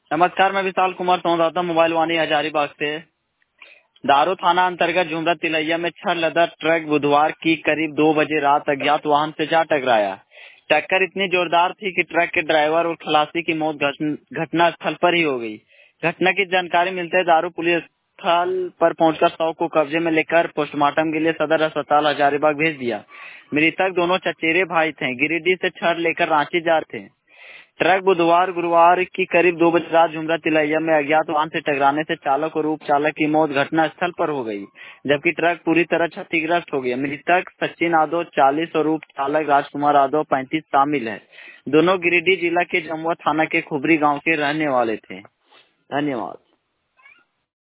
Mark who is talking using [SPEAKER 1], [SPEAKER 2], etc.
[SPEAKER 1] नमस्कार, मैं विशाल कुमार संवाददाता मोबाइल वाणी हजारीबाग से। दारू थाना अंतर्गत झुमरा तिलैया में 6 लदा ट्रक बुधवार की करीब 2 बजे रात अज्ञात वाहन से जा टकराया। टक्कर इतनी जोरदार थी कि ट्रक के ड्राइवर और खलासी की मौत घटना स्थल पर ही हो गई। घटना की जानकारी मिलते ही दारू पुलिस स्थल पर पहुंचकर शव को कब्जे में लेकर पोस्टमार्टम के लिए सदर अस्पताल हजारीबाग भेज दिया। मृतक दोनों चचेरे भाई थे। गिरिडीह से छड़ लेकर रांची जा रहे थे। ट्रक बुधवार गुरुवार की करीब 2 बजे रात झुमरा तिलैया में अज्ञात वाहन से टकराने से चालक और उप चालक की मौत घटना स्थल पर हो गई, जबकि ट्रक पूरी तरह क्षतिग्रस्त हो गया। मृतक सचिन यादव 40 और उप चालक राजकुमार यादव 35 शामिल है। दोनों गिरिडीह जिला के जमुआ थाना के खुबरी गांव के रहने वाले थे। धन्यवाद।